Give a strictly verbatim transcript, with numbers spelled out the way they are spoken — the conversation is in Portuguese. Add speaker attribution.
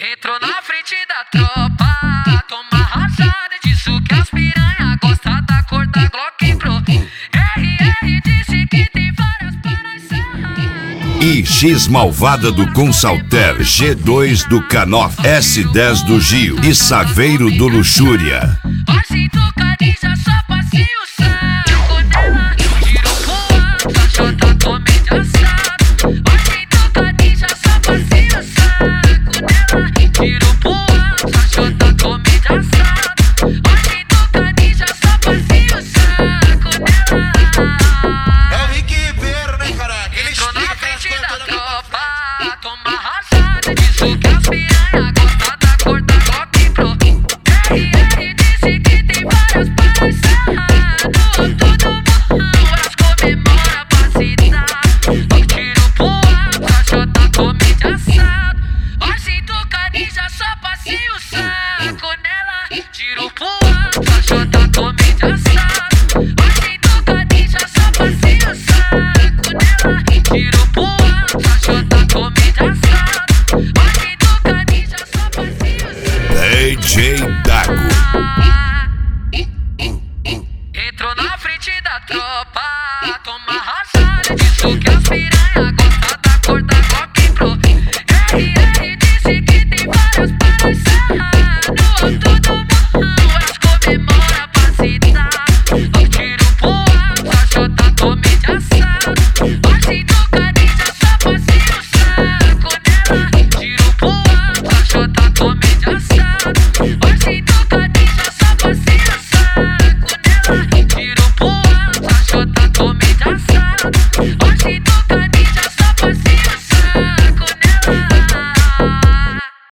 Speaker 1: Entrou na frente da tropa, toma rajada disso que as piranha gosta da cor da Glock Pro. R R disse que tem várias para
Speaker 2: I X Malvada do Consalter, G dois do Canoff, S dez do Gil e Saveiro do Luxúria.
Speaker 1: Assim tocadinha, só passinho saco nela, tiro pro alto, a chota come de assado. Assim tocadinha, só passinho saco nela, tiro pro alto, a chota come de assado. Assim tocadinha, só passinho saco nela.
Speaker 3: É o Rick Ribeiro, né, caraca? Ele
Speaker 1: Entrou na
Speaker 3: explica
Speaker 1: frente
Speaker 3: as
Speaker 1: da
Speaker 3: coisas
Speaker 1: tropa, toma rajada disso que as piranha gosta da cor da Glock Pro. R R disse que tem várias para sarrado, todo morrão, elas comemora pra citar. Eu tiro pro alto, a chota come de assado. Assim tocadinha, só passinho saco nela, tiro pro alto, a chota come de assado. Assim tocadinha, só passinho saco nela, tiro pro alto, a chota come de assado. Assim tocadinha, só passinho saco.
Speaker 2: D J Dago.
Speaker 1: Ah,